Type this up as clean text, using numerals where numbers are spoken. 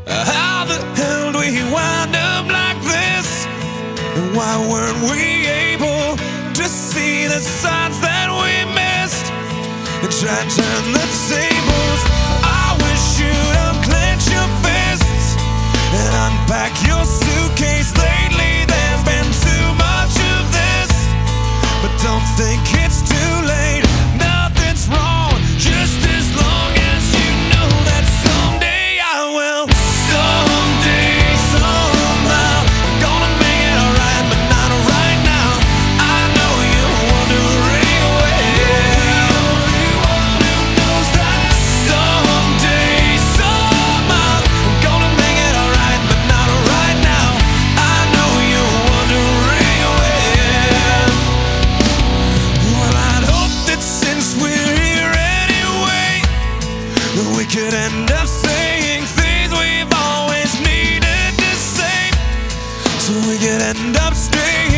How the hell do we wind up like this? And why weren't we able to see the signs that we missed and try to turn the tables? I wish you'd unclench your fists and unpack your suitcase. Lately there's been too much of this, but don't think it's too late. Nothing's wrong, just as long as you know that someday I will. Someday, somehow, I'm gonna make it alright, but not right now. I know you're wondering where. Everyone who knows that someday, somehow, I'm gonna make it alright, but not right now. I know you're wondering where. Well, I'd hope that since we're here anyway, that we could end up saying things we've always needed to say, so we could end up staying